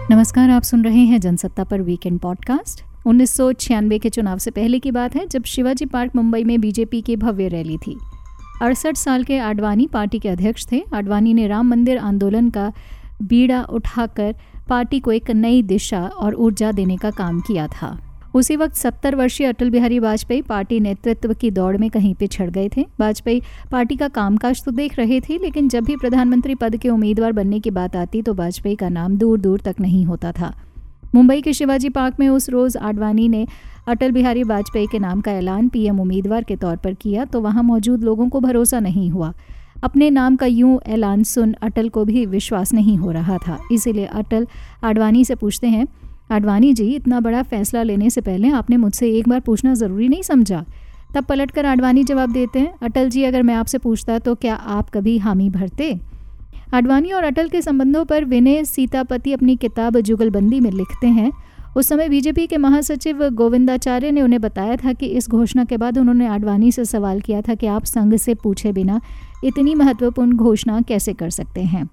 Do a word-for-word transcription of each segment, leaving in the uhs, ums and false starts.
नमस्कार, आप सुन रहे हैं जनसत्ता पर वीकेंड पॉडकास्ट। उन्नीस सौ छियानवे के चुनाव से पहले की बात है, जब शिवाजी पार्क मुंबई में बीजेपी की भव्य रैली थी। अड़सठ साल के आडवाणी पार्टी के अध्यक्ष थे। आडवाणी ने राम मंदिर आंदोलन का बीड़ा उठाकर पार्टी को एक नई दिशा और ऊर्जा देने का काम किया था। उसी वक्त सत्तर वर्षीय अटल बिहारी वाजपेयी पार्टी नेतृत्व की दौड़ में कहीं पिछड़ गए थे। वाजपेयी पार्टी का कामकाज तो देख रहे थे, लेकिन जब भी प्रधानमंत्री पद के उम्मीदवार बनने की बात आती तो वाजपेयी का नाम दूर दूर तक नहीं होता था। मुंबई के शिवाजी पार्क में उस रोज आडवाणी ने अटल बिहारी वाजपेयी के नाम का ऐलान पीएम उम्मीदवार के तौर पर किया तो वहां मौजूद लोगों को भरोसा नहीं हुआ। अपने नाम का यूं ऐलान सुन अटल को भी विश्वास नहीं हो रहा था। इसीलिए अटल आडवाणी से पूछते हैं, आडवाणी जी, इतना बड़ा फैसला लेने से पहले आपने मुझसे एक बार पूछना ज़रूरी नहीं समझा? तब पलटकर आडवाणी जवाब देते हैं, अटल जी, अगर मैं आपसे पूछता तो क्या आप कभी हामी भरते? आडवाणी और अटल के संबंधों पर विनय सीतापति अपनी किताब जुगलबंदी में लिखते हैं, उस समय बीजेपी के महासचिव गोविंदाचार्य ने उन्हें बताया था कि इस घोषणा के बाद उन्होंने आडवाणी से सवाल किया था कि आप संघ से पूछे बिना इतनी महत्वपूर्ण घोषणा कैसे कर सकते हैं।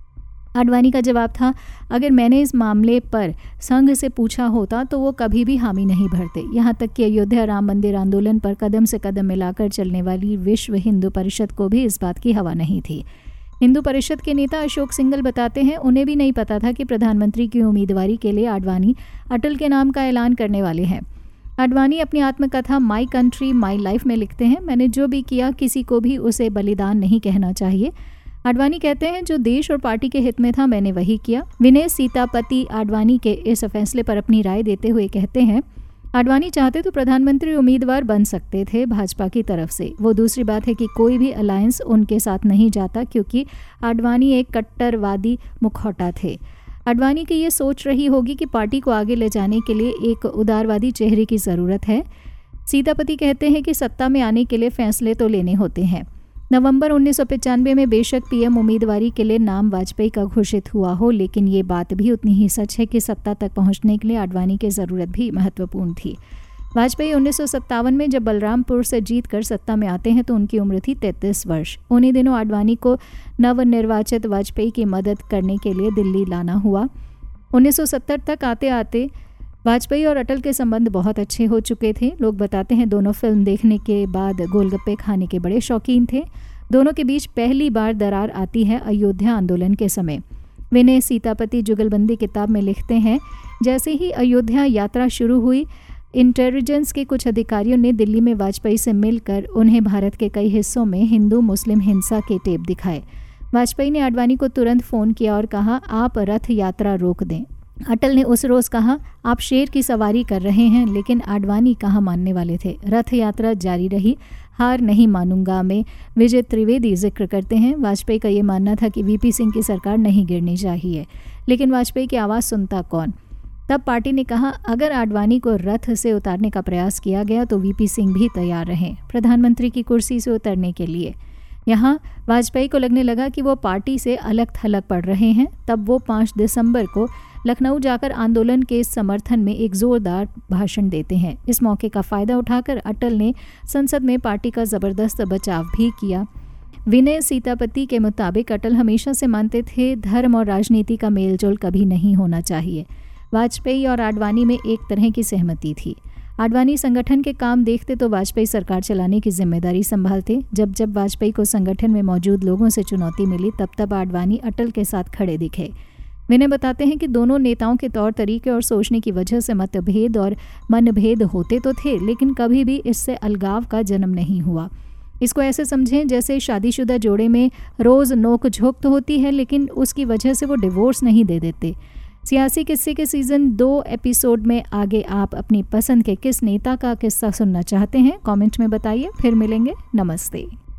आडवाणी का जवाब था, अगर मैंने इस मामले पर संघ से पूछा होता तो वो कभी भी हामी नहीं भरते। यहाँ तक कि अयोध्या राम मंदिर आंदोलन पर कदम से कदम मिलाकर चलने वाली विश्व हिंदू परिषद को भी इस बात की हवा नहीं थी। हिंदू परिषद के नेता अशोक सिंघल बताते हैं, उन्हें भी नहीं पता था कि प्रधानमंत्री की उम्मीदवारी के लिए आडवाणी अटल के नाम का ऐलान करने वाले हैं। आडवाणी अपनी आत्मकथा माई कंट्री माई लाइफ में लिखते हैं, मैंने जो भी किया किसी को भी उसे बलिदान नहीं कहना चाहिए। आडवाणी कहते हैं, जो देश और पार्टी के हित में था मैंने वही किया। विनय सीतापति आडवाणी के इस फैसले पर अपनी राय देते हुए कहते हैं, आडवाणी चाहते तो प्रधानमंत्री उम्मीदवार बन सकते थे भाजपा की तरफ से। वो दूसरी बात है कि कोई भी अलायंस उनके साथ नहीं जाता, क्योंकि आडवाणी एक कट्टरवादी मुखौटा थे। आडवाणी की ये सोच रही होगी कि पार्टी को आगे ले जाने के लिए एक उदारवादी चेहरे की ज़रूरत है। सीतापति कहते हैं कि सत्ता में आने के लिए फैसले तो लेने होते हैं। नवंबर उन्नीस सौ पचानवे में बेशक पीएम उम्मीदवारी के लिए नाम वाजपेयी का घोषित हुआ हो, लेकिन ये बात भी उतनी ही सच है कि सत्ता तक पहुंचने के लिए आडवाणी की ज़रूरत भी महत्वपूर्ण थी। वाजपेयी उन्नीस सौ सत्तावन में जब बलरामपुर से जीतकर सत्ता में आते हैं तो उनकी उम्र थी तैंतीस वर्ष। उन्हीं दिनों आडवाणी को नवनिर्वाचित वाजपेयी की मदद करने के लिए दिल्ली लाना हुआ। उन्नीस सौ सत्तर तक आते आते वाजपेयी और अटल के संबंध बहुत अच्छे हो चुके थे। लोग बताते हैं दोनों फिल्म देखने के बाद गोलगप्पे खाने के बड़े शौकीन थे। दोनों के बीच पहली बार दरार आती है अयोध्या आंदोलन के समय। विनय सीतापति जुगलबंदी किताब में लिखते हैं, जैसे ही अयोध्या यात्रा शुरू हुई, इंटेलिजेंस के कुछ अधिकारियों ने दिल्ली में वाजपेयी से मिलकर उन्हें भारत के कई हिस्सों में हिंदू मुस्लिम हिंसा के टेप दिखाए। वाजपेयी ने आडवाणी को तुरंत फ़ोन किया और कहा, आप रथ यात्रा रोक दें। अटल ने उस रोज़ कहा, आप शेर की सवारी कर रहे हैं, लेकिन आडवाणी कहाँ मानने वाले थे। रथ यात्रा जारी रही। हार नहीं मानूंगा में विजय त्रिवेदी जिक्र करते हैं, वाजपेयी का ये मानना था कि वीपी सिंह की सरकार नहीं गिरनी चाहिए, लेकिन वाजपेयी की आवाज़ सुनता कौन। तब पार्टी ने कहा, अगर आडवाणी को रथ से उतारने का प्रयास किया गया तो वीपी सिंह भी तैयार रहें प्रधानमंत्री की कुर्सी से उतरने के लिए। यहाँ वाजपेयी को लगने लगा कि वो पार्टी से अलग थलग पड़ रहे हैं। तब वो पाँच दिसंबर को लखनऊ जाकर आंदोलन के समर्थन में एक जोरदार भाषण देते हैं। इस मौके का फ़ायदा उठाकर अटल ने संसद में पार्टी का ज़बरदस्त बचाव भी किया। विनय सीतापति के मुताबिक अटल हमेशा से मानते थे धर्म और राजनीति का मेलजोल कभी नहीं होना चाहिए। वाजपेयी और आडवाणी में एक तरह की सहमति थी। आडवाणी संगठन के काम देखते तो वाजपेयी सरकार चलाने की जिम्मेदारी संभालते। जब जब वाजपेयी को संगठन में मौजूद लोगों से चुनौती मिली, तब तब आडवाणी अटल के साथ खड़े दिखे। विनय बताते हैं कि दोनों नेताओं के तौर तरीके और सोचने की वजह से मतभेद और मनभेद होते तो थे, लेकिन कभी भी इससे अलगाव का जन्म नहीं हुआ। इसको ऐसे समझें जैसे शादीशुदा जोड़े में रोज़ नोक झोंक तो होती है, लेकिन उसकी वजह से वो डिवोर्स नहीं दे देते। सियासी किस्से के सीज़न दो एपिसोड में आगे आप अपनी पसंद के किस नेता का किस्सा सुनना चाहते हैं, कमेंट में बताइए। फिर मिलेंगे। नमस्ते।